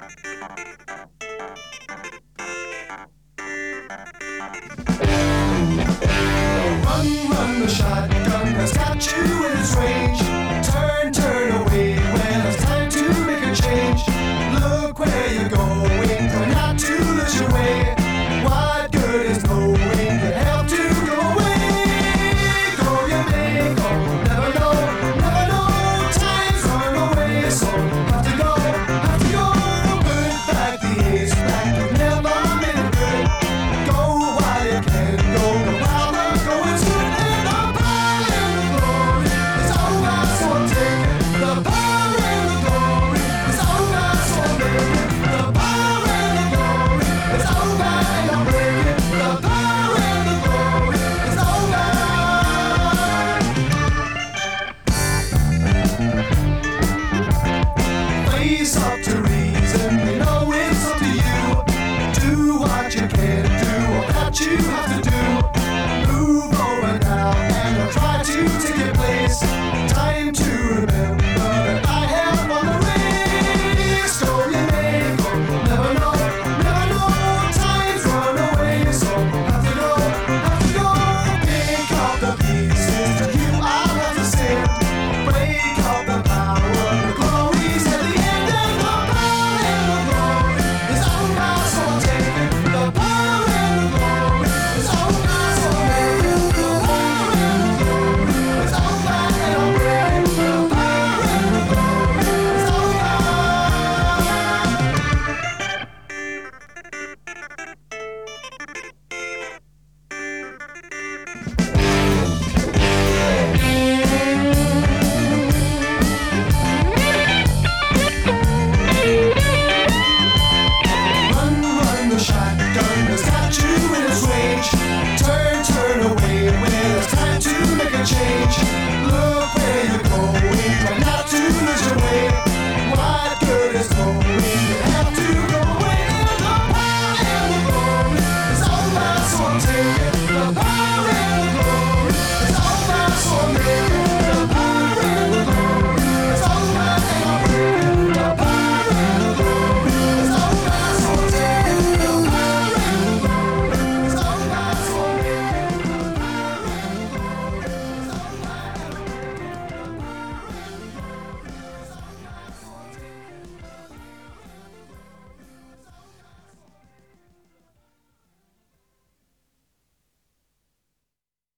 Run, run, the shotgun has got you in its range. Turn, turn away when it's time to make a change. Look where you're going, try not to lose your way. What good is knowing you have to go away? Go, you may go, never know, never know. Time's run away, so have to go, have to go. Put back the ace back, you never made it good. Go while you can, go while the going's good. And the power and the glory is over, so take it. The power and the glory is over, so make it. The power and the glory is over, and I'll break it. The power and the glory is over. Face up to reason.